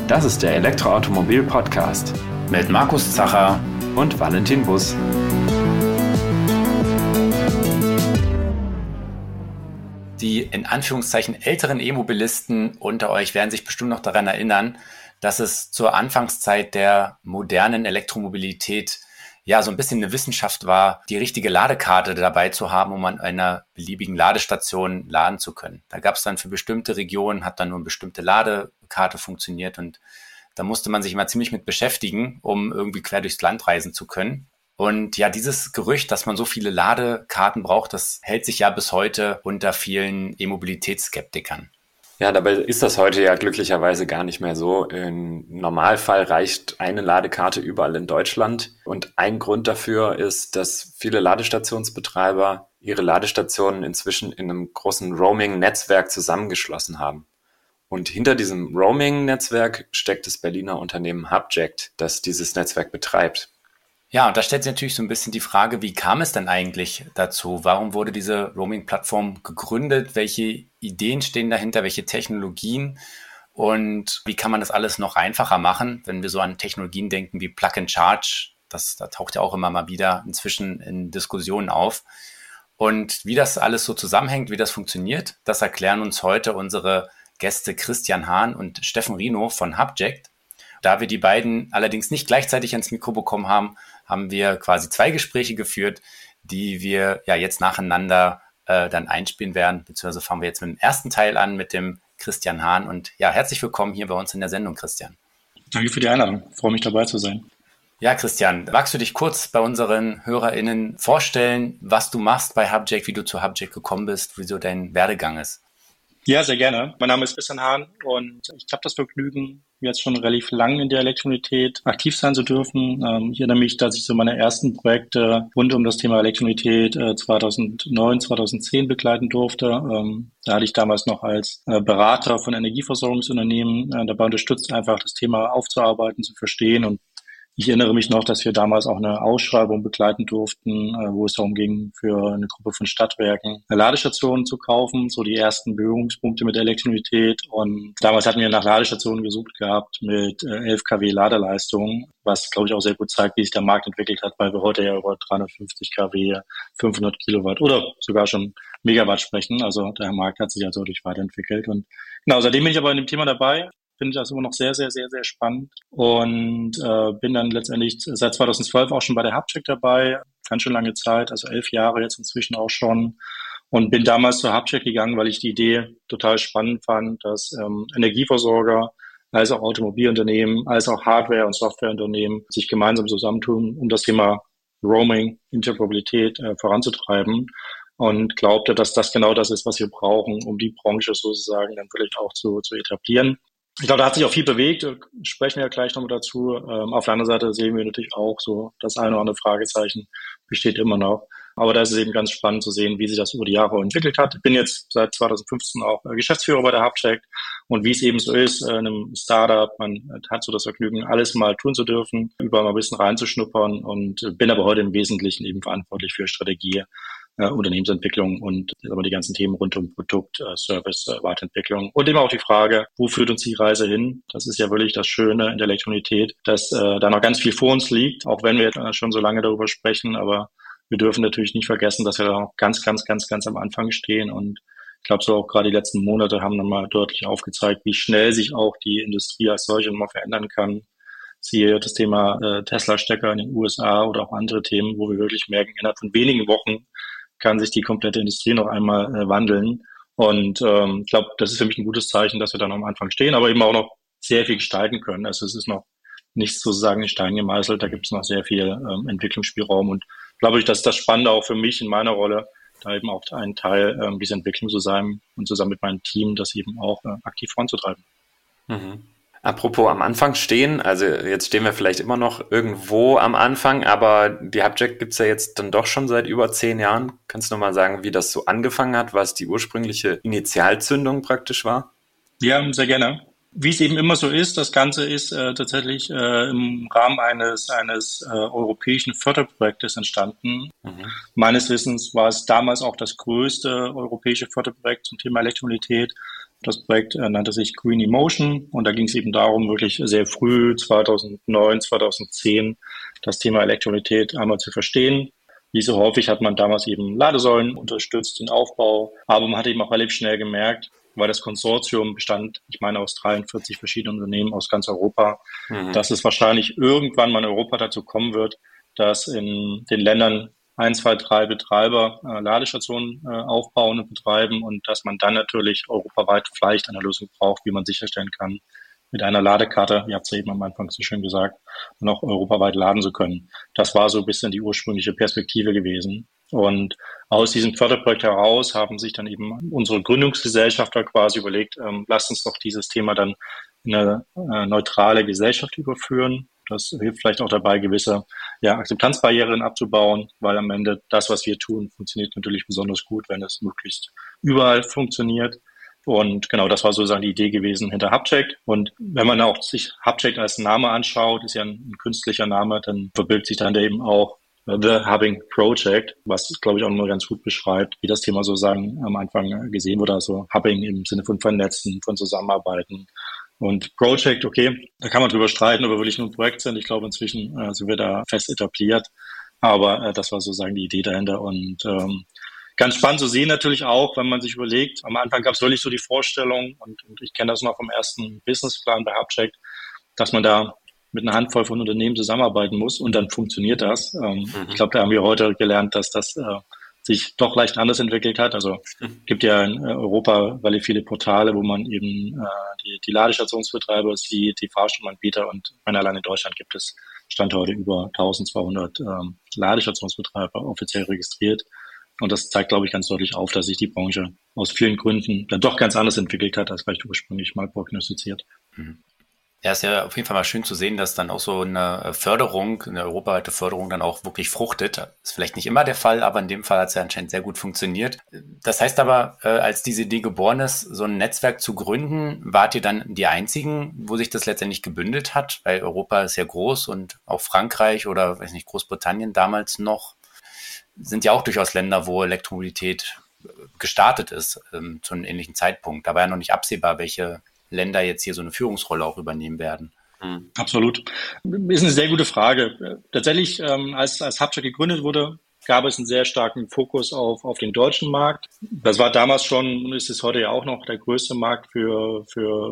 Das ist der Elektroautomobil-Podcast mit Markus Zacher und Valentin Buss. Die in Anführungszeichen älteren E-Mobilisten unter euch werden sich bestimmt noch daran erinnern, dass es zur Anfangszeit der modernen Elektromobilität ja so ein bisschen eine Wissenschaft war, die richtige Ladekarte dabei zu haben, um an einer beliebigen Ladestation laden zu können. Da gab es dann für bestimmte Regionen, hat dann nur eine bestimmte Ladekarte funktioniert und da musste man sich immer ziemlich mit beschäftigen, um irgendwie quer durchs Land reisen zu können. Und ja, dieses Gerücht, dass man so viele Ladekarten braucht, das hält sich ja bis heute unter vielen E-Mobilitätsskeptikern. Ja, dabei ist das heute ja glücklicherweise gar nicht mehr so. Im Normalfall reicht eine Ladekarte überall in Deutschland. Und ein Grund dafür ist, dass viele Ladestationsbetreiber ihre Ladestationen inzwischen in einem großen Roaming-Netzwerk zusammengeschlossen haben. Und hinter diesem Roaming-Netzwerk steckt das Berliner Unternehmen Hubject, das dieses Netzwerk betreibt. Ja, und da stellt sich natürlich so ein bisschen die Frage, wie kam es denn eigentlich dazu? Warum wurde diese Roaming-Plattform gegründet? Welche Ideen stehen dahinter? Welche Technologien? Und wie kann man das alles noch einfacher machen, wenn wir so an Technologien denken wie Plug and Charge? Da taucht ja auch immer mal wieder inzwischen in Diskussionen auf. Und wie das alles so zusammenhängt, wie das funktioniert, das erklären uns heute unsere Gäste Christian Hahn und Steffen Rino von Hubject. Da wir die beiden allerdings nicht gleichzeitig ans Mikro bekommen haben, haben wir quasi zwei Gespräche geführt, die wir ja jetzt nacheinander dann einspielen werden. Beziehungsweise fangen wir jetzt mit dem ersten Teil an, mit dem Christian Hahn. Und ja, herzlich willkommen hier bei uns in der Sendung, Christian. Danke für die Einladung. Ich freue mich, dabei zu sein. Ja, Christian, magst du dich kurz bei unseren HörerInnen vorstellen, was du machst bei Hubject, wie du zu Hubject gekommen bist, wie so dein Werdegang ist? Ja, sehr gerne. Mein Name ist Christian Hahn und ich habe das Vergnügen, jetzt schon relativ lang in der Elektromobilität aktiv sein zu dürfen. Ich erinnere mich, dass ich so meine ersten Projekte rund um das Thema Elektromobilität 2009, 2010 begleiten durfte. Da hatte ich damals noch als Berater von Energieversorgungsunternehmen dabei unterstützt, einfach das Thema aufzuarbeiten, zu verstehen. Und ich erinnere mich noch, dass wir damals auch eine Ausschreibung begleiten durften, wo es darum ging, für eine Gruppe von Stadtwerken Ladestationen zu kaufen, so die ersten Berührungspunkte mit der Elektromobilität. Und damals hatten wir nach Ladestationen gesucht gehabt mit 11 kW Ladeleistung, was, glaube ich, auch sehr gut zeigt, wie sich der Markt entwickelt hat, weil wir heute ja über 350 kW, 500 Kilowatt oder sogar schon Megawatt sprechen. Also der Markt hat sich ja deutlich weiterentwickelt. Und genau, seitdem bin ich aber in dem Thema dabei. Finde ich das immer noch sehr, sehr, sehr, sehr spannend und bin dann letztendlich seit 2012 auch schon bei der Hubject dabei, ganz schön lange Zeit, also 11 Jahre jetzt inzwischen auch schon und bin damals zur Hubject gegangen, weil ich die Idee total spannend fand, dass Energieversorger, als auch Automobilunternehmen, als auch Hardware- und Softwareunternehmen sich gemeinsam zusammentun, um das Thema Roaming, Interoperabilität voranzutreiben und glaubte, dass das genau das ist, was wir brauchen, um die Branche sozusagen dann wirklich auch zu etablieren. Ich glaube, da hat sich auch viel bewegt, sprechen wir ja gleich nochmal dazu. Auf der anderen Seite sehen wir natürlich auch so, das eine oder andere Fragezeichen besteht immer noch. Aber da ist es eben ganz spannend zu sehen, wie sich das über die Jahre entwickelt hat. Ich bin jetzt seit 2015 auch Geschäftsführer bei der Hubject und wie es eben so ist, in einem Startup, man hat so das Vergnügen, alles mal tun zu dürfen, überall mal ein bisschen reinzuschnuppern und bin aber heute im Wesentlichen eben verantwortlich für Strategie, Unternehmensentwicklung und aber die ganzen Themen rund um Produkt, Service, Weiterentwicklung und eben auch die Frage, wo führt uns die Reise hin? Das ist ja wirklich das Schöne in der Elektromobilität, dass da noch ganz viel vor uns liegt, auch wenn wir schon so lange darüber sprechen, aber wir dürfen natürlich nicht vergessen, dass wir da noch ganz, ganz, ganz, ganz am Anfang stehen und ich glaube, so auch gerade die letzten Monate haben nochmal deutlich aufgezeigt, wie schnell sich auch die Industrie als solche nochmal verändern kann. Siehe das Thema Tesla-Stecker in den USA oder auch andere Themen, wo wir wirklich merken, innerhalb von wenigen Wochen kann sich die komplette Industrie noch einmal wandeln. Und ich glaube, das ist für mich ein gutes Zeichen, dass wir da noch am Anfang stehen, aber eben auch noch sehr viel gestalten können. Also es ist noch nichts sozusagen in Stein gemeißelt, da gibt es noch sehr viel Entwicklungsspielraum. Und glaube ich, dass das Spannende auch für mich in meiner Rolle, da eben auch ein Teil dieser Entwicklung zu sein und zusammen mit meinem Team das eben auch aktiv voranzutreiben. Mhm. Apropos am Anfang stehen, also jetzt stehen wir vielleicht immer noch irgendwo am Anfang, aber die Hubject gibt's ja jetzt dann doch schon seit über 10 Jahren. Kannst du nochmal sagen, wie das so angefangen hat, was die ursprüngliche Initialzündung praktisch war? Ja, sehr gerne. Wie es eben immer so ist, das Ganze ist tatsächlich im Rahmen eines europäischen Förderprojektes entstanden. Mhm. Meines Wissens war es damals auch das größte europäische Förderprojekt zum Thema Elektromobilität. Das Projekt nannte sich Green Emotion und da ging es eben darum, wirklich sehr früh, 2009, 2010, das Thema Elektromobilität einmal zu verstehen. Wie so häufig hat man damals eben Ladesäulen unterstützt, den Aufbau, aber man hat eben auch relativ schnell gemerkt, weil das Konsortium bestand, ich meine, aus 43 verschiedenen Unternehmen aus ganz Europa, dass es wahrscheinlich irgendwann mal in Europa dazu kommen wird, dass in den Ländern 1, 2, 3 Betreiber Ladestationen aufbauen und betreiben und dass man dann natürlich europaweit vielleicht eine Lösung braucht, wie man sicherstellen kann, mit einer Ladekarte, ihr habt es ja eben am Anfang so schön gesagt, noch europaweit laden zu können. Das war so ein bisschen die ursprüngliche Perspektive gewesen. Und aus diesem Förderprojekt heraus haben sich dann eben unsere Gründungsgesellschafter quasi überlegt, lasst uns doch dieses Thema dann in eine neutrale Gesellschaft überführen. Das hilft vielleicht auch dabei, gewisse Akzeptanzbarrieren abzubauen, weil am Ende das, was wir tun, funktioniert natürlich besonders gut, wenn es möglichst überall funktioniert. Und genau, das war sozusagen die Idee gewesen hinter Hubchecked. Und wenn man auch sich Hubchecked als Name anschaut, ist ja ein künstlicher Name, dann verbirgt sich dann eben auch The Hubbing Project, was, glaube ich, auch nur ganz gut beschreibt, wie das Thema sozusagen am Anfang gesehen wurde. Also Hubbing im Sinne von Vernetzen, von Zusammenarbeiten. Und Project, okay, da kann man drüber streiten, ob wir wirklich nur ein Projekt sind. Ich glaube, inzwischen sind wir da fest etabliert. Aber das war sozusagen die Idee dahinter. Und ganz spannend zu sehen natürlich auch, wenn man sich überlegt, am Anfang gab es wirklich so die Vorstellung, und ich kenne das noch vom ersten Businessplan bei Hubchecked, dass man da mit einer Handvoll von Unternehmen zusammenarbeiten muss und dann funktioniert das. Ich glaube, da haben wir heute gelernt, dass das sich doch leicht anders entwickelt hat. Also gibt ja in Europa relativ viele Portale, wo man eben die Ladestationsbetreiber sieht, die Fahrstromanbieter und allein in Deutschland gibt es Stand heute über 1200 Ladestationsbetreiber offiziell registriert. Und das zeigt, glaube ich, ganz deutlich auf, dass sich die Branche aus vielen Gründen dann doch ganz anders entwickelt hat, als vielleicht ursprünglich mal prognostiziert. Ja, ist ja auf jeden Fall mal schön zu sehen, dass dann auch so eine Förderung, eine europaweite Förderung dann auch wirklich fruchtet. Ist vielleicht nicht immer der Fall, aber in dem Fall hat es ja anscheinend sehr gut funktioniert. Das heißt aber, als diese Idee geboren ist, so ein Netzwerk zu gründen, wart ihr dann die Einzigen, wo sich das letztendlich gebündelt hat? Weil Europa ist ja groß und auch Frankreich oder, weiß nicht, Großbritannien damals noch, sind ja auch durchaus Länder, wo Elektromobilität gestartet ist, zu einem ähnlichen Zeitpunkt. Da war ja noch nicht absehbar, welche Länder jetzt hier so eine Führungsrolle auch übernehmen werden. Absolut. Ist eine sehr gute Frage. Tatsächlich, als Hubchecked gegründet wurde, gab es einen sehr starken Fokus auf den deutschen Markt. Das war damals schon und ist es heute ja auch noch der größte Markt für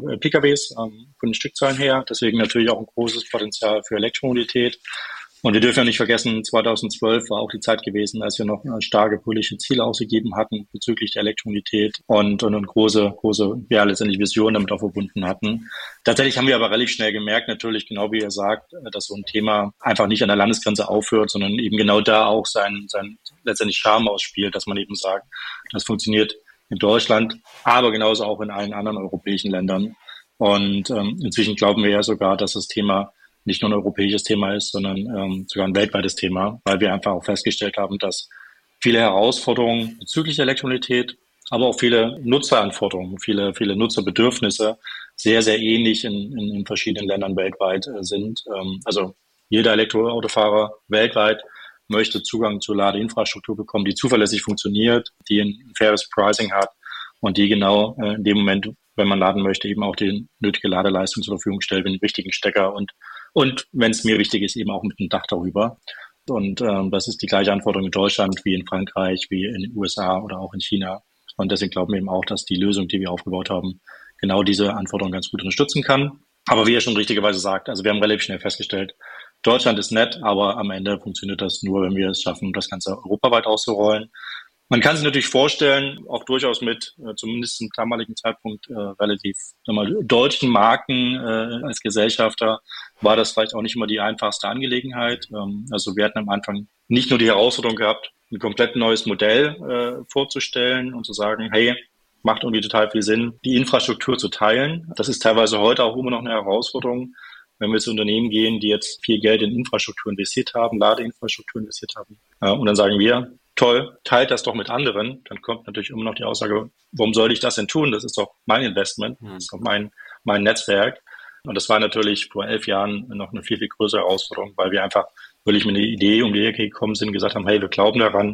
PKWs von den Stückzahlen her. Deswegen natürlich auch ein großes Potenzial für Elektromobilität. Und wir dürfen ja nicht vergessen, 2012 war auch die Zeit gewesen, als wir noch starke politische Ziele ausgegeben hatten bezüglich der Elektromobilität und große, letztendlich Visionen damit auch verbunden hatten. Tatsächlich haben wir aber relativ schnell gemerkt, natürlich, genau wie ihr sagt, dass so ein Thema einfach nicht an der Landesgrenze aufhört, sondern eben genau da auch sein letztendlich Charme ausspielt, dass man eben sagt, das funktioniert in Deutschland, aber genauso auch in allen anderen europäischen Ländern. Und inzwischen glauben wir ja sogar, dass das Thema nicht nur ein europäisches Thema ist, sondern sogar ein weltweites Thema, weil wir einfach auch festgestellt haben, dass viele Herausforderungen bezüglich der Elektromobilität, aber auch viele Nutzeranforderungen, viele Nutzerbedürfnisse sehr, sehr ähnlich in verschiedenen Ländern weltweit sind. Also jeder Elektroautofahrer weltweit möchte Zugang zur Ladeinfrastruktur bekommen, die zuverlässig funktioniert, die ein faires Pricing hat und die genau in dem Moment, wenn man laden möchte, eben auch die nötige Ladeleistung zur Verfügung stellt, mit dem richtigen Stecker und wenn es mir wichtig ist, eben auch mit einem Dach darüber. Und das ist die gleiche Anforderung in Deutschland wie in Frankreich, wie in den USA oder auch in China. Und deswegen glauben wir eben auch, dass die Lösung, die wir aufgebaut haben, genau diese Anforderungen ganz gut unterstützen kann. Aber wie er schon richtigerweise sagt, also wir haben relativ schnell festgestellt, Deutschland ist nett, aber am Ende funktioniert das nur, wenn wir es schaffen, das Ganze europaweit auszurollen. Man kann sich natürlich vorstellen, auch durchaus mit zumindest zum damaligen Zeitpunkt relativ deutschen Marken als Gesellschafter war das vielleicht auch nicht immer die einfachste Angelegenheit. Also wir hatten am Anfang nicht nur die Herausforderung gehabt, ein komplett neues Modell vorzustellen und zu sagen, hey, macht irgendwie total viel Sinn, die Infrastruktur zu teilen. Das ist teilweise heute auch immer noch eine Herausforderung, wenn wir zu Unternehmen gehen, die jetzt viel Geld in Infrastruktur investiert haben, Ladeinfrastruktur investiert haben. Und dann sagen wir, toll, teilt das doch mit anderen. Dann kommt natürlich immer noch die Aussage, warum soll ich das denn tun? Das ist doch mein Investment, das ist doch mein Netzwerk. Und das war natürlich vor 11 Jahren noch eine viel, viel größere Herausforderung, weil wir einfach wirklich mit einer Idee um die Ecke gekommen sind, gesagt haben, hey, wir glauben daran,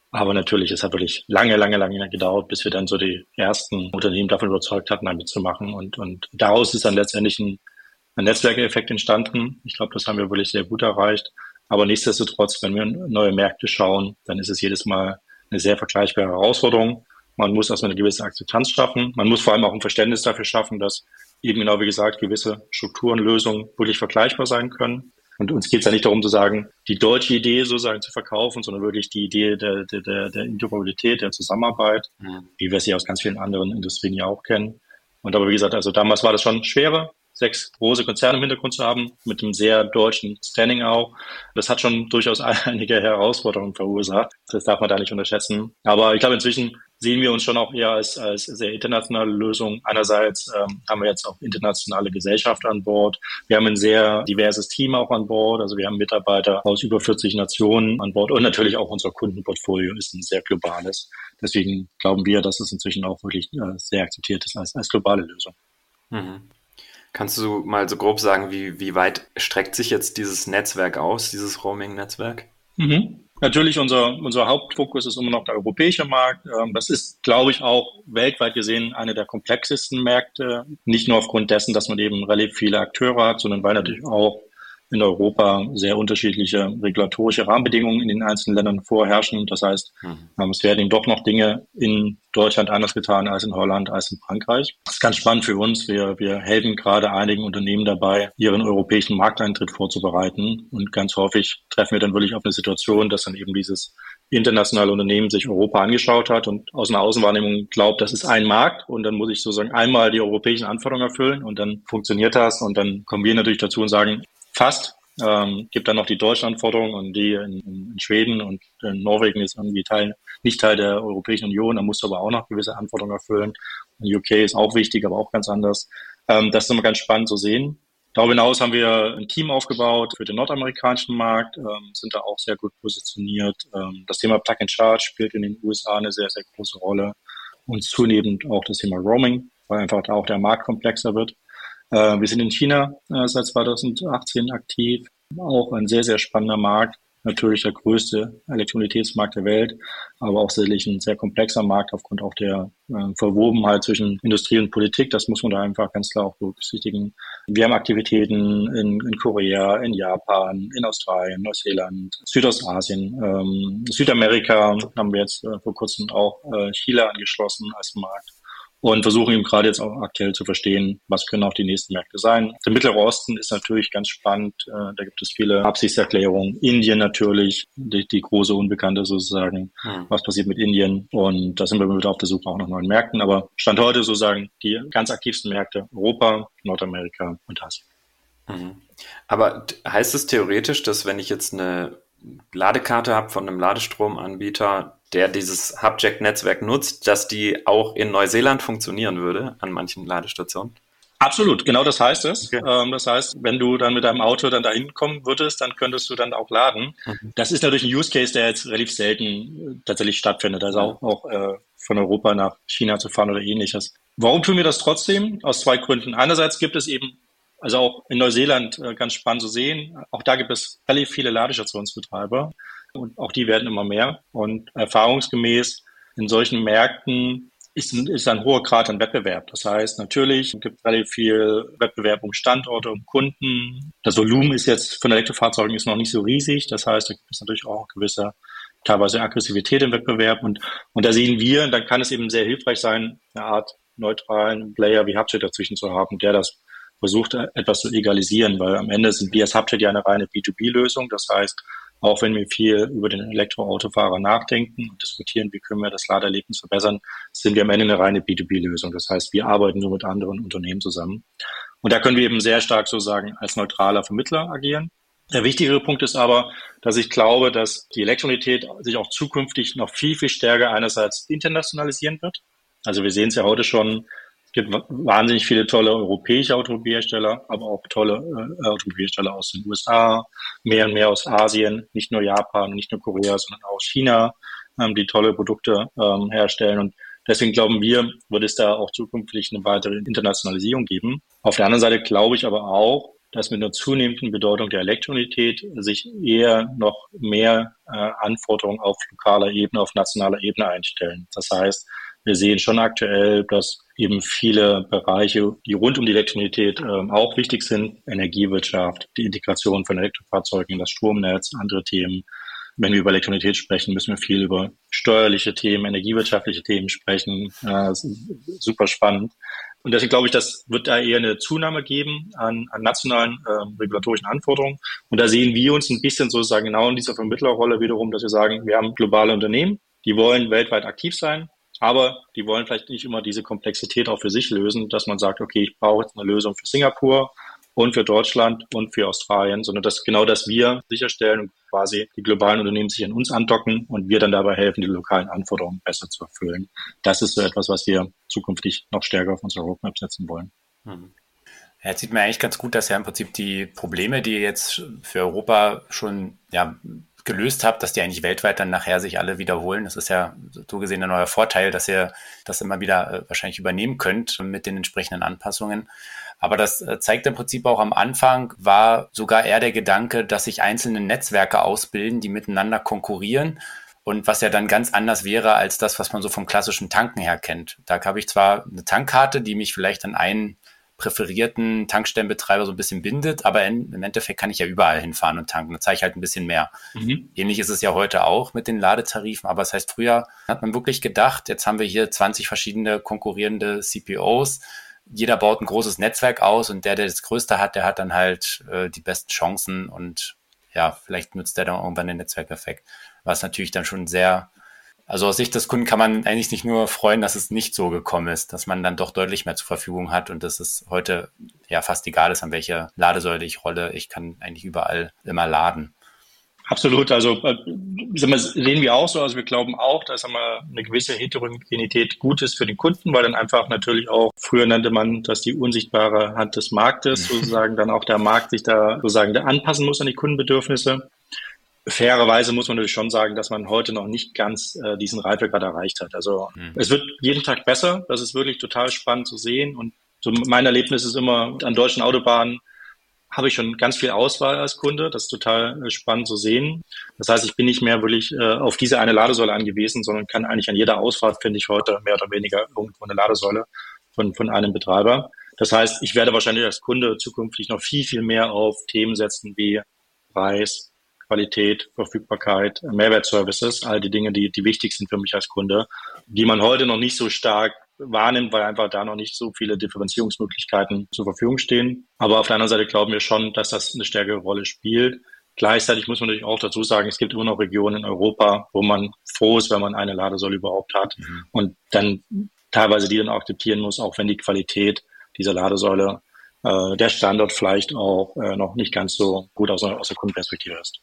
Aber natürlich, es hat wirklich lange gedauert, bis wir dann so die ersten Unternehmen davon überzeugt hatten, damit zu machen. Und daraus ist dann letztendlich ein Netzwerkeffekt entstanden. Ich glaube, das haben wir wirklich sehr gut erreicht. Aber nichtsdestotrotz, wenn wir in neue Märkte schauen, dann ist es jedes Mal eine sehr vergleichbare Herausforderung. Man muss erstmal eine gewisse Akzeptanz schaffen. Man muss vor allem auch ein Verständnis dafür schaffen, dass eben genau wie gesagt gewisse Strukturen, Lösungen wirklich vergleichbar sein können. Und uns geht es ja nicht darum zu sagen, die deutsche Idee sozusagen zu verkaufen, sondern wirklich die Idee der Interoperabilität, der Zusammenarbeit, wie wir sie aus ganz vielen anderen Industrien ja auch kennen. Und aber wie gesagt, also damals war das schon schwerer, 6 große Konzerne im Hintergrund zu haben, mit einem sehr deutschen Standing auch. Das hat schon durchaus einige Herausforderungen verursacht. Das darf man da nicht unterschätzen. Aber ich glaube, inzwischen sehen wir uns schon auch eher als sehr internationale Lösung. Einerseits haben wir jetzt auch internationale Gesellschaften an Bord. Wir haben ein sehr diverses Team auch an Bord. Also wir haben Mitarbeiter aus über 40 Nationen an Bord. Und natürlich auch unser Kundenportfolio ist ein sehr globales. Deswegen glauben wir, dass es inzwischen auch wirklich sehr akzeptiert ist als globale Lösung. Mhm. Kannst du mal so grob sagen, wie weit streckt sich jetzt dieses Netzwerk aus, dieses Roaming-Netzwerk? Natürlich, unser Hauptfokus ist immer noch der europäische Markt. Das ist, glaube ich, auch weltweit gesehen eine der komplexesten Märkte. Nicht nur aufgrund dessen, dass man eben relativ viele Akteure hat, sondern weil natürlich auch in Europa sehr unterschiedliche regulatorische Rahmenbedingungen in den einzelnen Ländern vorherrschen. Das heißt, es werden eben doch noch Dinge in Deutschland anders getan als in Holland, als in Frankreich. Das ist ganz spannend für uns. Wir helfen gerade einigen Unternehmen dabei, ihren europäischen Markteintritt vorzubereiten. Und ganz häufig treffen wir dann wirklich auf eine Situation, dass dann eben dieses internationale Unternehmen sich Europa angeschaut hat und aus einer Außenwahrnehmung glaubt, das ist ein Markt und dann muss ich sozusagen einmal die europäischen Anforderungen erfüllen und dann funktioniert das. Und dann kommen wir natürlich dazu und sagen, fast. Gibt dann noch die deutschen Anforderungen und die in Schweden und in Norwegen ist irgendwie nicht Teil der Europäischen Union, da musst du aber auch noch gewisse Anforderungen erfüllen. Und UK ist auch wichtig, aber auch ganz anders. Das ist immer ganz spannend zu sehen. Darüber hinaus haben wir ein Team aufgebaut für den nordamerikanischen Markt, sind da auch sehr gut positioniert. Das Thema Plug and Charge spielt in den USA eine sehr, sehr große Rolle und zunehmend auch das Thema Roaming, weil einfach da auch der Markt komplexer wird. Wir sind in China seit 2018 aktiv, auch ein sehr, sehr spannender Markt, natürlich der größte Elektromobilitätsmarkt der Welt, aber auch sicherlich ein sehr komplexer Markt aufgrund auch der Verwobenheit zwischen Industrie und Politik. Das muss man da einfach ganz klar auch berücksichtigen. Wir haben Aktivitäten in Korea, in Japan, in Australien, Neuseeland, Südostasien, Südamerika haben wir jetzt vor kurzem auch Chile angeschlossen als Markt. Und versuchen eben gerade jetzt auch aktuell zu verstehen, was können auch die nächsten Märkte sein. Der Mittlere Osten ist natürlich ganz spannend. Da gibt es viele Absichtserklärungen. Indien natürlich, die große Unbekannte sozusagen. Was passiert mit Indien? Und da sind wir wieder auf der Suche auch nach neuen Märkten. Aber Stand heute sozusagen die ganz aktivsten Märkte Europa, Nordamerika und Asien. Aber heißt es theoretisch, dass wenn ich jetzt eine Ladekarte habe von einem Ladestromanbieter, der dieses Hubjack-Netzwerk nutzt, dass die auch in Neuseeland funktionieren würde an manchen Ladestationen? Absolut, genau das heißt es. Okay. Das heißt, wenn du dann mit deinem Auto dann dahin kommen würdest, dann könntest du dann auch laden. Das ist natürlich ein Use Case, der jetzt relativ selten tatsächlich stattfindet. Also auch von Europa nach China zu fahren oder ähnliches. Warum tun wir das trotzdem? Aus 2 Gründen. Einerseits gibt es eben, also auch in Neuseeland ganz spannend zu sehen, auch da gibt es relativ viele Ladestationsbetreiber. Und auch die werden immer mehr. Und erfahrungsgemäß in solchen Märkten ist ein hoher Grad an Wettbewerb. Das heißt, natürlich gibt es relativ viel Wettbewerb um Standorte, um Kunden. Das Volumen ist jetzt von Elektrofahrzeugen ist noch nicht so riesig. Das heißt, da gibt es natürlich auch gewisse teilweise Aggressivität im Wettbewerb. Und da sehen wir, dann kann es eben sehr hilfreich sein, eine Art neutralen Player wie Hubjet dazwischen zu haben, der das versucht, etwas zu egalisieren, weil am Ende sind wir als Hubjet ja eine reine B2B-Lösung. Das heißt, auch wenn wir viel über den Elektroautofahrer nachdenken und diskutieren, wie können wir das Ladeerlebnis verbessern, sind wir am Ende eine reine B2B-Lösung. Das heißt, wir arbeiten nur mit anderen Unternehmen zusammen. Und da können wir eben sehr stark sozusagen als neutraler Vermittler agieren. Der wichtigere Punkt ist aber, dass ich glaube, dass die Elektromobilität sich auch zukünftig noch viel, viel stärker einerseits internationalisieren wird. Also wir sehen es ja heute schon, es gibt wahnsinnig viele tolle europäische Automobilhersteller, aber auch tolle Automobilhersteller aus den USA, mehr und mehr aus Asien, nicht nur Japan, nicht nur Korea, sondern auch aus China, die tolle Produkte herstellen. Und deswegen glauben wir, wird es da auch zukünftig eine weitere Internationalisierung geben. Auf der anderen Seite glaube ich aber auch, dass mit einer zunehmenden Bedeutung der Elektromobilität sich eher noch mehr Anforderungen auf lokaler Ebene, auf nationaler Ebene einstellen. Das heißt, wir sehen schon aktuell, dass eben viele Bereiche, die rund um die Elektromobilität auch wichtig sind, Energiewirtschaft, die Integration von Elektrofahrzeugen in das Stromnetz, andere Themen. Wenn wir über Elektromobilität sprechen, müssen wir viel über steuerliche Themen, energiewirtschaftliche Themen sprechen. Super spannend. Und deswegen glaube ich, das wird da eher eine Zunahme geben an nationalen regulatorischen Anforderungen. Und da sehen wir uns ein bisschen sozusagen genau in dieser Vermittlerrolle wiederum, dass wir sagen, wir haben globale Unternehmen, die wollen weltweit aktiv sein, aber die wollen vielleicht nicht immer diese Komplexität auch für sich lösen, dass man sagt, okay, ich brauche jetzt eine Lösung für Singapur und für Deutschland und für Australien, sondern dass wir sicherstellen und quasi die globalen Unternehmen sich an uns andocken und wir dann dabei helfen, die lokalen Anforderungen besser zu erfüllen. Das ist so etwas, was wir zukünftig noch stärker auf unsere Roadmap setzen wollen. Ja, jetzt sieht man eigentlich ganz gut, dass ja im Prinzip die Probleme, die ihr jetzt für Europa schon gelöst habt, dass die eigentlich weltweit dann nachher sich alle wiederholen. Das ist ja so gesehen ein neuer Vorteil, dass ihr das immer wieder wahrscheinlich übernehmen könnt mit den entsprechenden Anpassungen. Aber das zeigt im Prinzip auch, am Anfang war sogar eher der Gedanke, dass sich einzelne Netzwerke ausbilden, die miteinander konkurrieren, und was ja dann ganz anders wäre als das, was man so vom klassischen Tanken her kennt. Da habe ich zwar eine Tankkarte, die mich vielleicht an einen präferierten Tankstellenbetreiber so ein bisschen bindet, aber im Endeffekt kann ich ja überall hinfahren und tanken. Da zahle ich halt ein bisschen mehr. Ähnlich ist es ja heute auch mit den Ladetarifen, aber das heißt, früher hat man wirklich gedacht, jetzt haben wir hier 20 verschiedene konkurrierende CPOs, jeder baut ein großes Netzwerk aus und der das Größte hat, der hat dann halt die besten Chancen und ja, vielleicht nutzt der dann irgendwann den Netzwerkeffekt. Was natürlich dann schon sehr, also aus Sicht des Kunden kann man eigentlich nicht nur freuen, dass es nicht so gekommen ist, dass man dann doch deutlich mehr zur Verfügung hat und dass es heute ja fast egal ist, an welche Ladesäule ich rolle. Ich kann eigentlich überall immer laden. Absolut, also sehen wir auch so, also wir glauben auch, dass eine gewisse Heterogenität gut ist für den Kunden, weil dann einfach natürlich auch, früher nannte man das die unsichtbare Hand des Marktes, sozusagen dann auch der Markt sich da sozusagen anpassen muss an die Kundenbedürfnisse. Fairerweise muss man natürlich schon sagen, dass man heute noch nicht ganz diesen Reifegrad erreicht hat. Also es wird jeden Tag besser, das ist wirklich total spannend zu sehen, und so mein Erlebnis ist immer, an deutschen Autobahnen habe ich schon ganz viel Auswahl als Kunde. Das ist total spannend zu sehen. Das heißt, ich bin nicht mehr wirklich auf diese eine Ladesäule angewiesen, sondern kann eigentlich an jeder Ausfahrt, finde ich heute mehr oder weniger irgendwo eine Ladesäule von einem Betreiber. Das heißt, ich werde wahrscheinlich als Kunde zukünftig noch viel, viel mehr auf Themen setzen wie Preis, Qualität, Verfügbarkeit, Mehrwertservices, all die Dinge, die wichtig sind für mich als Kunde, die man heute noch nicht so stark wahrnimmt, weil einfach da noch nicht so viele Differenzierungsmöglichkeiten zur Verfügung stehen. Aber auf der anderen Seite glauben wir schon, dass das eine stärkere Rolle spielt. Gleichzeitig muss man natürlich auch dazu sagen, es gibt immer noch Regionen in Europa, wo man froh ist, wenn man eine Ladesäule überhaupt hat und dann teilweise die dann akzeptieren muss, auch wenn die Qualität dieser Ladesäule, der Standort vielleicht auch noch nicht ganz so gut aus der Kundenperspektive ist.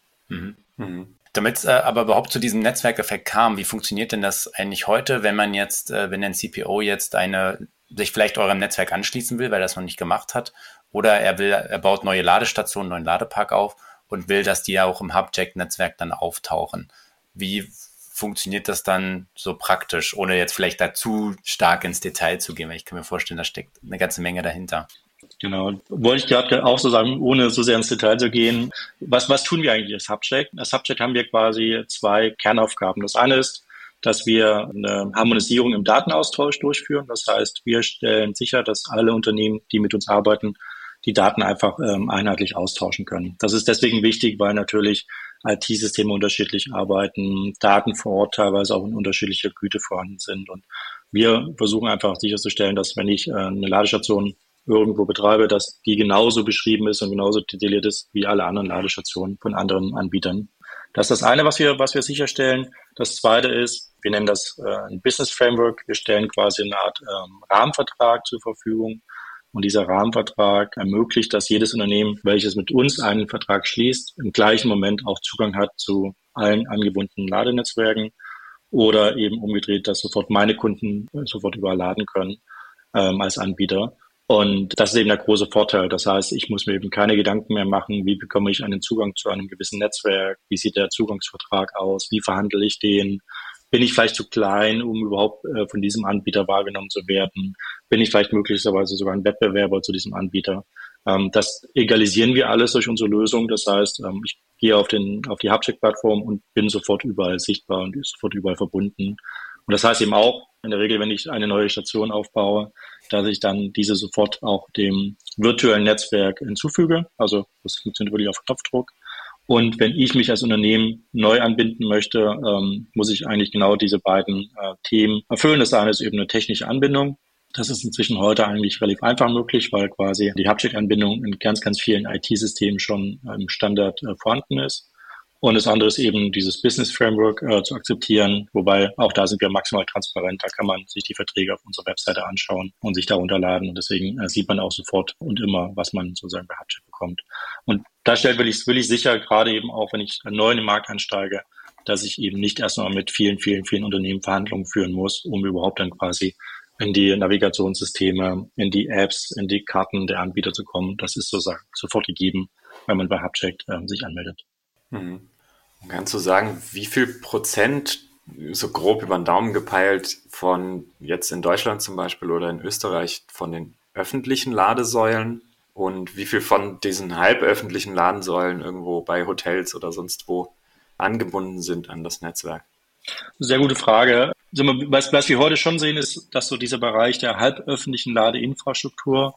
Damit es aber überhaupt zu diesem Netzwerkeffekt kam, wie funktioniert denn das eigentlich heute, wenn man jetzt, wenn ein CPO jetzt sich vielleicht eurem Netzwerk anschließen will, weil er das noch nicht gemacht hat, oder er baut neue Ladestationen, neuen Ladepark auf und will, dass die ja auch im Hubjack-Netzwerk dann auftauchen. Wie funktioniert das dann so praktisch, ohne jetzt vielleicht da zu stark ins Detail zu gehen, weil ich kann mir vorstellen, da steckt eine ganze Menge dahinter. Genau, wollte ich gerade auch so sagen, ohne so sehr ins Detail zu gehen. Was tun wir eigentlich als Hubjack? Als Hubjack haben wir quasi zwei Kernaufgaben. Das eine ist, dass wir eine Harmonisierung im Datenaustausch durchführen. Das heißt, wir stellen sicher, dass alle Unternehmen, die mit uns arbeiten, die Daten einfach einheitlich austauschen können. Das ist deswegen wichtig, weil natürlich IT-Systeme unterschiedlich arbeiten, Daten vor Ort teilweise auch in unterschiedlicher Güte vorhanden sind. Und wir versuchen einfach sicherzustellen, dass wenn ich eine Ladestation irgendwo betreibe, dass die genauso beschrieben ist und genauso detailliert ist wie alle anderen Ladestationen von anderen Anbietern. Das ist das eine, was wir sicherstellen. Das zweite ist, wir nennen das ein Business Framework. Wir stellen quasi eine Art Rahmenvertrag zur Verfügung. Und dieser Rahmenvertrag ermöglicht, dass jedes Unternehmen, welches mit uns einen Vertrag schließt, im gleichen Moment auch Zugang hat zu allen angebundenen Ladenetzwerken oder eben umgedreht, dass sofort meine Kunden sofort überall laden können als Anbieter. Und das ist eben der große Vorteil. Das heißt, ich muss mir eben keine Gedanken mehr machen, wie bekomme ich einen Zugang zu einem gewissen Netzwerk, wie sieht der Zugangsvertrag aus, wie verhandle ich den, bin ich vielleicht zu klein, um überhaupt von diesem Anbieter wahrgenommen zu werden, bin ich vielleicht möglicherweise sogar ein Wettbewerber zu diesem Anbieter. Das egalisieren wir alles durch unsere Lösung. Das heißt, ich gehe auf die Hubcheck-Plattform und bin sofort überall sichtbar und sofort überall verbunden. Und das heißt eben auch, in der Regel, wenn ich eine neue Station aufbaue, dass ich dann diese sofort auch dem virtuellen Netzwerk hinzufüge. Also das funktioniert wirklich auf Knopfdruck. Und wenn ich mich als Unternehmen neu anbinden möchte, muss ich eigentlich genau diese beiden Themen erfüllen. Das eine ist eben eine technische Anbindung. Das ist inzwischen heute eigentlich relativ einfach möglich, weil quasi die Hubcheck-Anbindung in ganz, ganz vielen IT-Systemen schon im Standard vorhanden ist. Und das andere ist eben dieses Business Framework zu akzeptieren, wobei auch da sind wir maximal transparent. Da kann man sich die Verträge auf unserer Webseite anschauen und sich da runterladen. Und deswegen sieht man auch sofort und immer, was man sozusagen bei Hubcheck bekommt. Und da will ich sicher, gerade eben auch, wenn ich neu in den Markt einsteige, dass ich eben nicht erstmal mit vielen, vielen, vielen Unternehmen Verhandlungen führen muss, um überhaupt dann quasi in die Navigationssysteme, in die Apps, in die Karten der Anbieter zu kommen. Das ist sozusagen sofort gegeben, wenn man bei Hubcheck sich anmeldet. Mhm. Kannst du sagen, wie viel Prozent, so grob über den Daumen gepeilt, von jetzt in Deutschland zum Beispiel oder in Österreich von den öffentlichen Ladesäulen und wie viel von diesen halböffentlichen Ladesäulen irgendwo bei Hotels oder sonst wo angebunden sind an das Netzwerk? Sehr gute Frage. Was wir heute schon sehen, ist, dass so dieser Bereich der halböffentlichen Ladeinfrastruktur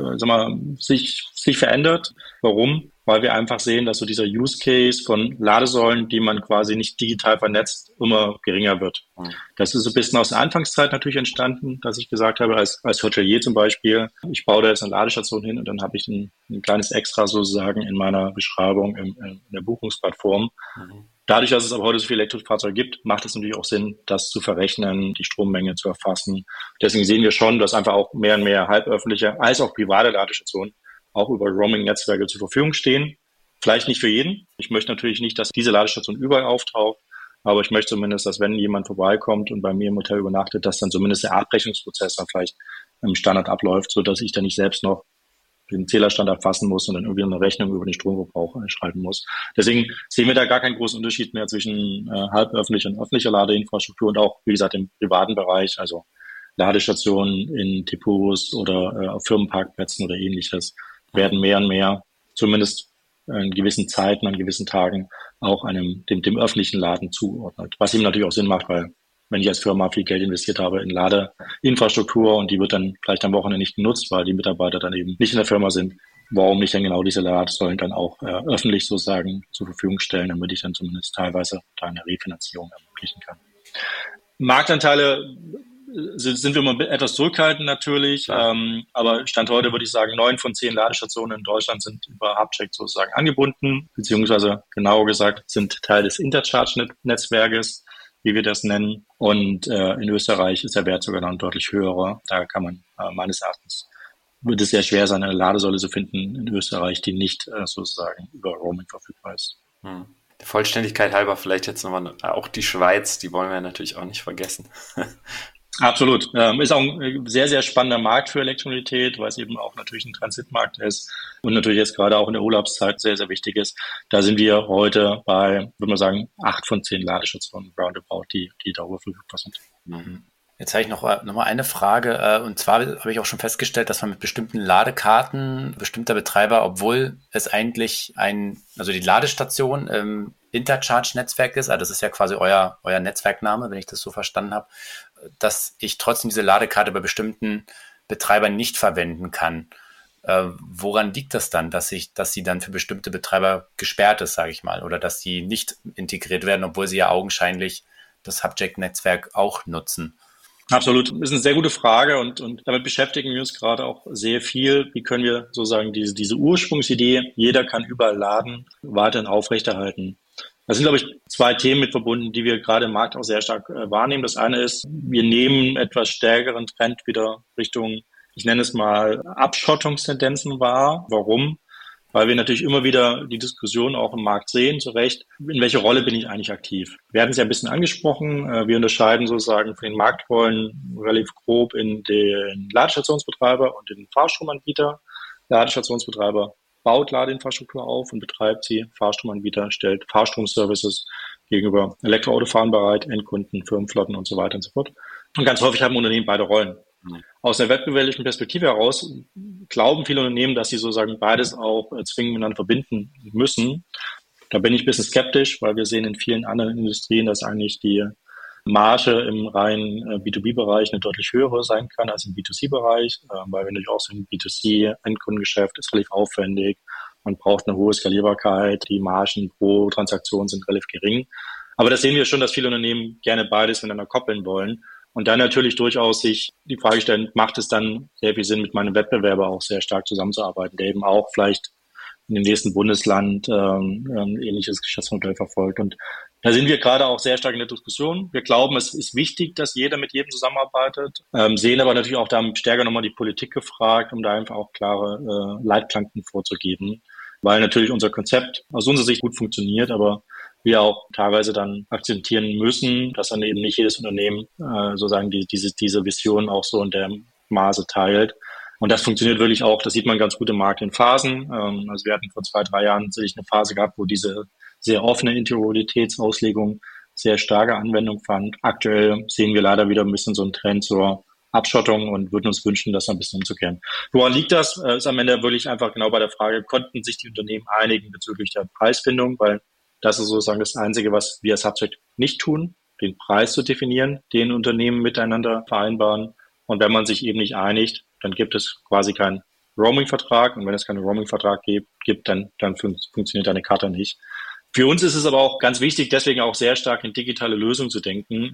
sich verändert. Warum? Weil wir einfach sehen, dass so dieser Use Case von Ladesäulen, die man quasi nicht digital vernetzt, immer geringer wird. Das ist so ein bisschen aus der Anfangszeit natürlich entstanden, dass ich gesagt habe, als Hotelier zum Beispiel, ich baue da jetzt eine Ladestation hin und dann habe ich ein kleines Extra sozusagen in meiner Beschreibung in der Buchungsplattform. Dadurch, dass es aber heute so viele Elektrofahrzeuge gibt, macht es natürlich auch Sinn, das zu verrechnen, die Strommenge zu erfassen. Deswegen sehen wir schon, dass einfach auch mehr und mehr halböffentliche als auch private Ladestationen auch über Roaming-Netzwerke zur Verfügung stehen. Vielleicht nicht für jeden. Ich möchte natürlich nicht, dass diese Ladestation überall auftaucht, aber ich möchte zumindest, dass wenn jemand vorbeikommt und bei mir im Hotel übernachtet, dass dann zumindest der Abrechnungsprozess dann vielleicht im Standard abläuft, sodass ich dann nicht selbst noch den Zählerstand erfassen muss und dann irgendwie eine Rechnung über den Stromverbrauch schreiben muss. Deswegen sehen wir da gar keinen großen Unterschied mehr zwischen halböffentlicher und öffentlicher Ladeinfrastruktur und auch, wie gesagt, im privaten Bereich, also Ladestationen in Depots oder auf Firmenparkplätzen oder ähnliches, werden mehr und mehr, zumindest in gewissen Zeiten, an gewissen Tagen, auch dem öffentlichen Laden zugeordnet. Was ihm natürlich auch Sinn macht, weil wenn ich als Firma viel Geld investiert habe in Ladeinfrastruktur und die wird dann vielleicht am Wochenende nicht genutzt, weil die Mitarbeiter dann eben nicht in der Firma sind, warum nicht dann genau diese Ladesäulen dann auch öffentlich sozusagen zur Verfügung stellen, damit ich dann zumindest teilweise da eine Refinanzierung ermöglichen kann. Marktanteile sind wir immer etwas zurückhaltend natürlich, aber Stand heute würde ich sagen, 9 von 10 Ladestationen in Deutschland sind über Hubcheck sozusagen angebunden, beziehungsweise genauer gesagt sind Teil des Intercharge-Netzwerkes, wie wir das nennen. Und in Österreich ist der Wert sogar noch deutlich höherer. Da kann man meines Erachtens, wird es sehr schwer sein, eine Ladesäule zu finden in Österreich, die nicht sozusagen über Roaming verfügbar ist. Der Vollständigkeit halber vielleicht jetzt nochmal auch die Schweiz, die wollen wir natürlich auch nicht vergessen. Absolut. Ist auch ein sehr, sehr spannender Markt für Elektromobilität, weil es eben auch natürlich ein Transitmarkt ist und natürlich jetzt gerade auch in der Urlaubszeit sehr, sehr wichtig ist. Da sind wir heute bei, würde man sagen, 8 von 10 Ladestationen roundabout, die darüber verfügbar sind. Jetzt habe ich noch mal eine Frage. Und zwar habe ich auch schon festgestellt, dass man mit bestimmten Ladekarten bestimmter Betreiber, obwohl es eigentlich also die Ladestation im Intercharge-Netzwerk ist, also das ist ja quasi euer Netzwerkname, wenn ich das so verstanden habe, dass ich trotzdem diese Ladekarte bei bestimmten Betreibern nicht verwenden kann. Woran liegt das dann, dass sie dann für bestimmte Betreiber gesperrt ist, sage ich mal, oder dass sie nicht integriert werden, obwohl sie ja augenscheinlich das Hubcheck-Netzwerk auch nutzen? Absolut. Das ist eine sehr gute Frage und damit beschäftigen wir uns gerade auch sehr viel. Wie können wir sozusagen diese Ursprungsidee, jeder kann überall laden, weiterhin aufrechterhalten? Da sind, glaube ich, 2 Themen mit verbunden, die wir gerade im Markt auch sehr stark wahrnehmen. Das eine ist, wir nehmen etwas stärkeren Trend wieder Richtung, ich nenne es mal, Abschottungstendenzen wahr. Warum? Weil wir natürlich immer wieder die Diskussion auch im Markt sehen, zu Recht, in welche Rolle bin ich eigentlich aktiv? Wir hatten es ja ein bisschen angesprochen. Wir unterscheiden sozusagen von den Marktrollen relativ grob in den Ladestationsbetreiber und den Fahrstromanbieter. Ladestationsbetreiber baut Ladeinfrastruktur auf und betreibt sie. Fahrstromanbieter stellt Fahrstromservices gegenüber Elektroautofahren bereit, Endkunden, Firmenflotten und so weiter und so fort. Und ganz häufig haben Unternehmen beide Rollen. Aus der wettbewerblichen Perspektive heraus glauben viele Unternehmen, dass sie sozusagen beides auch zwingend miteinander verbinden müssen. Da bin ich ein bisschen skeptisch, weil wir sehen in vielen anderen Industrien, dass eigentlich die Marge im reinen B2B-Bereich eine deutlich höhere sein kann als im B2C-Bereich, weil wir natürlich auch so im B2C-Endkundengeschäft ist relativ aufwendig. Man braucht eine hohe Skalierbarkeit. Die Margen pro Transaktion sind relativ gering. Aber das sehen wir schon, dass viele Unternehmen gerne beides miteinander koppeln wollen. Und dann natürlich durchaus sich die Frage stellen, macht es dann sehr viel Sinn, mit meinem Wettbewerber auch sehr stark zusammenzuarbeiten, der eben auch vielleicht in dem nächsten Bundesland ähnliches Geschäftsmodell verfolgt. Und da sind wir gerade auch sehr stark in der Diskussion. Wir glauben, es ist wichtig, dass jeder mit jedem zusammenarbeitet, sehen aber natürlich auch da stärker nochmal die Politik gefragt, um da einfach auch klare Leitplanken vorzugeben, weil natürlich unser Konzept aus unserer Sicht gut funktioniert, aber wir auch teilweise dann akzeptieren müssen, dass dann eben nicht jedes Unternehmen sozusagen diese Vision auch so in der Maße teilt. Und das funktioniert wirklich auch, das sieht man ganz gut im Markt in Phasen. Also wir hatten vor 2-3 Jahren sicherlich eine Phase gehabt, wo diese sehr offene Intermodalitätsauslegung sehr starke Anwendung fand. Aktuell sehen wir leider wieder ein bisschen so einen Trend zur Abschottung und würden uns wünschen, das ein bisschen umzukehren. Woran liegt das? Ist am Ende wirklich einfach genau bei der Frage, konnten sich die Unternehmen einigen bezüglich der Preisfindung, weil das ist sozusagen das Einzige, was wir als Subject nicht tun, den Preis zu definieren, den Unternehmen miteinander vereinbaren. Und wenn man sich eben nicht einigt, dann gibt es quasi keinen Roaming-Vertrag. Und wenn es keinen Roaming-Vertrag gibt, dann funktioniert eine Karte nicht. Für uns ist es aber auch ganz wichtig, deswegen auch sehr stark in digitale Lösungen zu denken.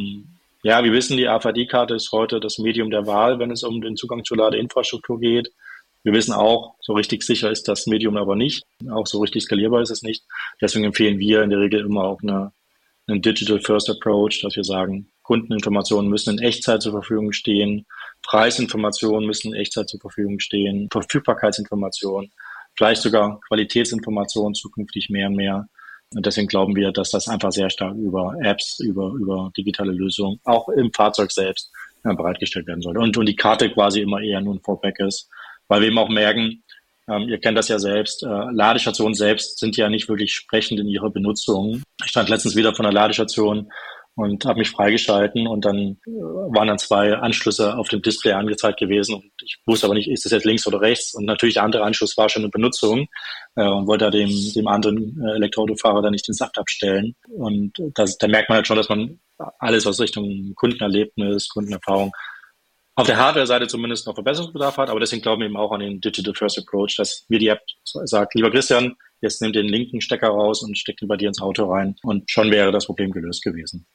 Wir wissen, die RFID-Karte ist heute das Medium der Wahl, wenn es um den Zugang zur Ladeinfrastruktur geht. Wir wissen auch, so richtig sicher ist das Medium aber nicht. Auch so richtig skalierbar ist es nicht. Deswegen empfehlen wir in der Regel immer auch einen Digital First Approach, dass wir sagen, Kundeninformationen müssen in Echtzeit zur Verfügung stehen, Preisinformationen müssen in Echtzeit zur Verfügung stehen, Verfügbarkeitsinformationen, vielleicht sogar Qualitätsinformationen zukünftig mehr und mehr. Und deswegen glauben wir, dass das einfach sehr stark über Apps, über digitale Lösungen, auch im Fahrzeug selbst bereitgestellt werden sollte. Und die Karte quasi immer eher nur ein Fallback ist, weil wir eben auch merken, ihr kennt das ja selbst, Ladestationen selbst sind ja nicht wirklich sprechend in ihrer Benutzung. Ich stand letztens wieder von der Ladestation und habe mich freigeschalten und dann waren dann 2 Anschlüsse auf dem Display angezeigt gewesen und ich wusste aber nicht, ist das jetzt links oder rechts, und natürlich der andere Anschluss war schon in Benutzung und wollte da dem anderen Elektroautofahrer dann nicht den Saft abstellen, und da merkt man halt schon, dass man alles aus Richtung Kundenerlebnis, Kundenerfahrung auf der Hardware-Seite zumindest noch Verbesserungsbedarf hat, aber deswegen glauben wir eben auch an den Digital First Approach, dass mir die App sagt, lieber Christian, jetzt nimm den linken Stecker raus und steck ihn bei dir ins Auto rein, und schon wäre das Problem gelöst gewesen.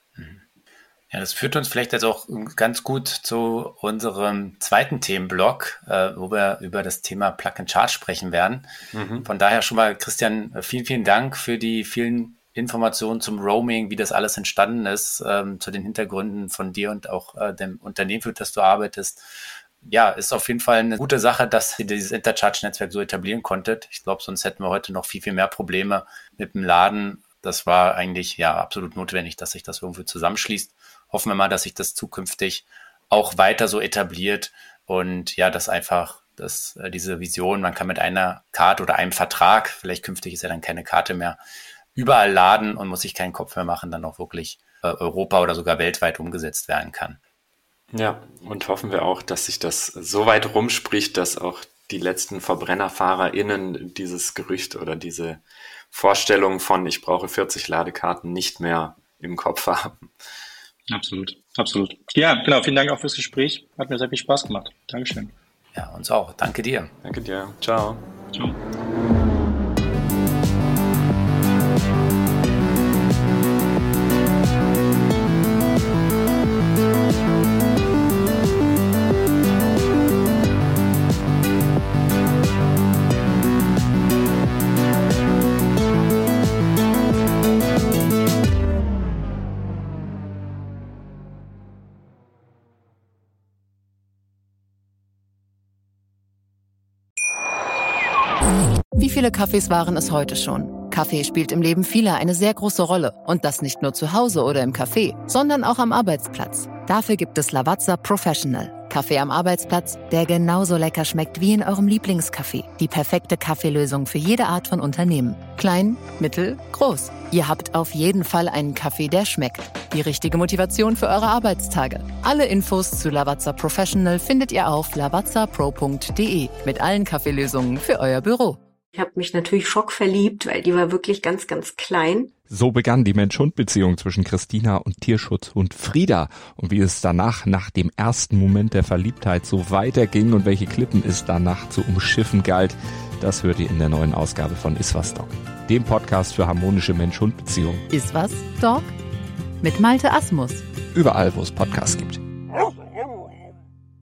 Ja, das führt uns vielleicht jetzt auch ganz gut zu unserem zweiten Themenblock, wo wir über das Thema Plug and Charge sprechen werden. Von daher schon mal, Christian, vielen, vielen Dank für die vielen Informationen zum Roaming, wie das alles entstanden ist, zu den Hintergründen von dir und auch dem Unternehmen, für das du arbeitest. Ja, ist auf jeden Fall eine gute Sache, dass ihr dieses Intercharge-Netzwerk so etablieren konntet. Ich glaube, sonst hätten wir heute noch viel, viel mehr Probleme mit dem Laden. Das war eigentlich ja absolut notwendig, dass sich das irgendwie zusammenschließt. Hoffen wir mal, dass sich das zukünftig auch weiter so etabliert und ja, dass einfach diese Vision, man kann mit einer Karte oder einem Vertrag, vielleicht künftig ist ja dann keine Karte mehr, überall laden und muss sich keinen Kopf mehr machen, dann auch wirklich Europa oder sogar weltweit umgesetzt werden kann. Ja, und hoffen wir auch, dass sich das so weit rumspricht, dass auch die letzten VerbrennerfahrerInnen dieses Gerücht oder diese Vorstellung von ich brauche 40 Ladekarten nicht mehr im Kopf haben. Absolut, absolut. Ja, genau. Vielen Dank auch fürs Gespräch. Hat mir sehr viel Spaß gemacht. Dankeschön. Ja, uns auch. Danke dir. Danke dir. Ciao. Ciao. Wie viele Kaffees waren es heute schon? Kaffee spielt im Leben vieler eine sehr große Rolle. Und das nicht nur zu Hause oder im Café, sondern auch am Arbeitsplatz. Dafür gibt es Lavazza Professional. Kaffee am Arbeitsplatz, der genauso lecker schmeckt wie in eurem Lieblingscafé. Die perfekte Kaffeelösung für jede Art von Unternehmen. Klein, mittel, groß. Ihr habt auf jeden Fall einen Kaffee, der schmeckt. Die richtige Motivation für eure Arbeitstage. Alle Infos zu Lavazza Professional findet ihr auf lavazzapro.de mit allen Kaffeelösungen für euer Büro. Ich habe mich natürlich schockverliebt, weil die war wirklich ganz, ganz klein. So begann die Mensch-Hund-Beziehung zwischen Christina und Tierschutzhund Frieda. Und wie es danach, nach dem ersten Moment der Verliebtheit, so weiterging und welche Klippen es danach zu umschiffen galt, das hört ihr in der neuen Ausgabe von Iswas Dog, dem Podcast für harmonische Mensch-Hund-Beziehungen. Iswas Dog? Mit Malte Asmus. Überall, wo es Podcasts gibt.